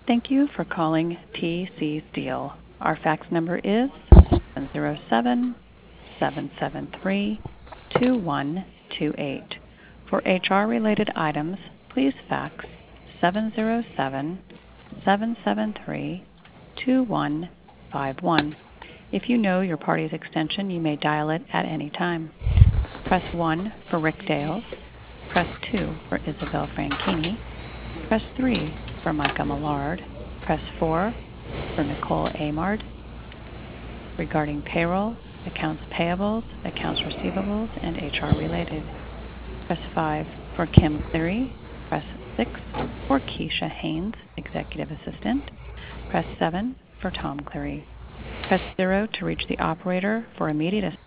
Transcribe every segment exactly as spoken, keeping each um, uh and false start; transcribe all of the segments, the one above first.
Thank you for calling T C Steel. Our fax number is seven zero seven, seven seven three, two one two eight. For H R-related items, please fax seven zero seven, seven seven three, two one five one. If you know your party's extension, you may dial it at any time. Press one for Rick Dales. Press two for Isabel Franchini. Press three for Micah Millard. Press four for Nicole Amard. Regarding payroll, accounts payables, accounts receivables, and H R related. Press five for Kim Cleary. Press six for Keisha Haynes, Executive Assistant. Press seven for Tom Cleary. Press zero to reach the operator for immediate assistance.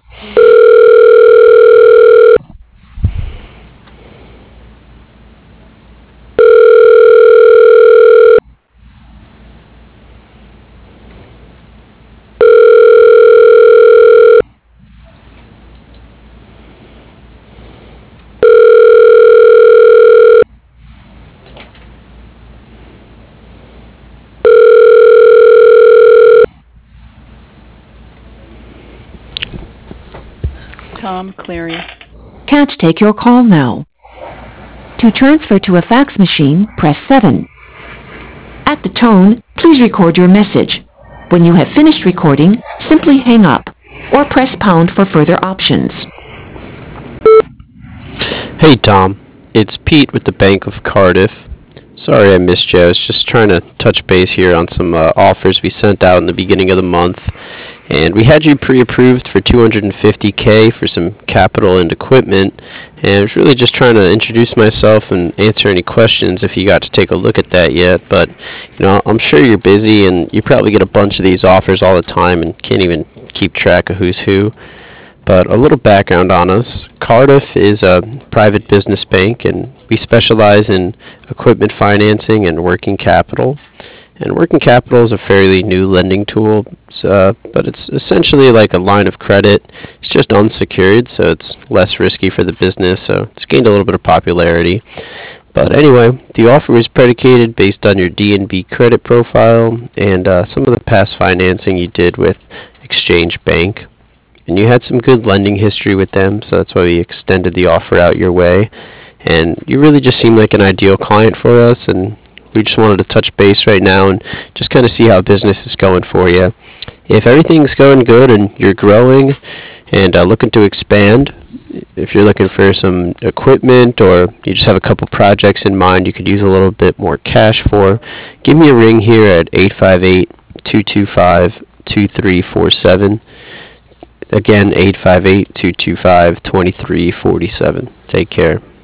Tom Cleary. Can't take your call now. To transfer to a fax machine, press seven. At the tone, please record your message. When you have finished recording, simply hang up or press pound for further options. Hey Tom, it's Pete with the Bank of Cardiff. Sorry I missed you. I was just trying to touch base here on some uh, offers we sent out in the beginning of the month. And we had you pre-approved for two hundred fifty K for some capital and equipment. And I was really just trying to introduce myself and answer any questions if you got to take a look at that yet. But, you know, I'm sure you're busy and you probably get a bunch of these offers all the time and can't even keep track of who's who. But a little background on us. Cardiff is a private business bank, and we specialize in equipment financing and working capital. And working capital is a fairly new lending tool, uh, but it's essentially like a line of credit. It's just unsecured, so it's less risky for the business, so it's gained a little bit of popularity. But anyway, the offer was predicated based on your D N B credit profile and uh, some of the past financing you did with Exchange Bank. And you had some good lending history with them, so that's why we extended the offer out your way. And you really just seem like an ideal client for us, and we just wanted to touch base right now and just kind of see how business is going for you. If everything's going good and you're growing and uh, looking to expand, if you're looking for some equipment or you just have a couple projects in mind you could use a little bit more cash for, give me a ring here at eight five eight, two two five, two three four seven. Again, eight five eight, two two five, two three four seven. Take care.